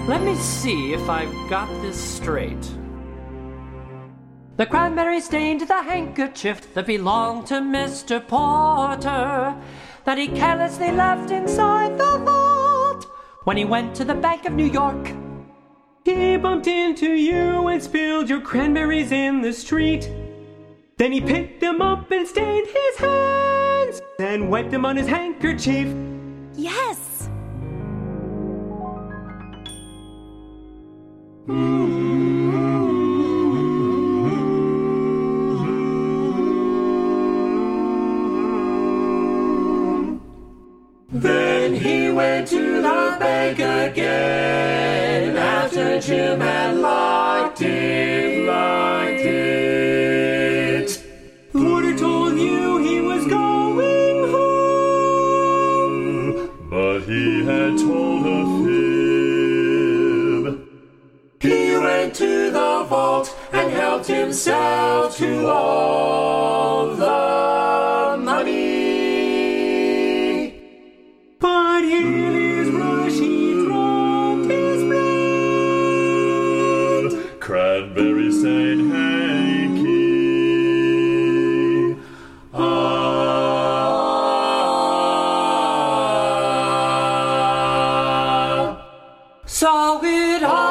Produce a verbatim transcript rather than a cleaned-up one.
Let me see if I've got this straight. The cranberry stained the handkerchief that belonged to Mister Porter, that he carelessly left inside the vault when he went to the Bank of New York. He bumped into you and spilled your cranberries in the street. Then he picked them up and stained his hands and wiped them on his handkerchief. Yes! Then he went to the bank again after Jim had locked it, locked it. Porter told you he was going home, but he had told a fib. He went to the vault and helped himself to all the money. But in his rush he dropped his friend, Cranberry Saint Hanky. Ah. So it all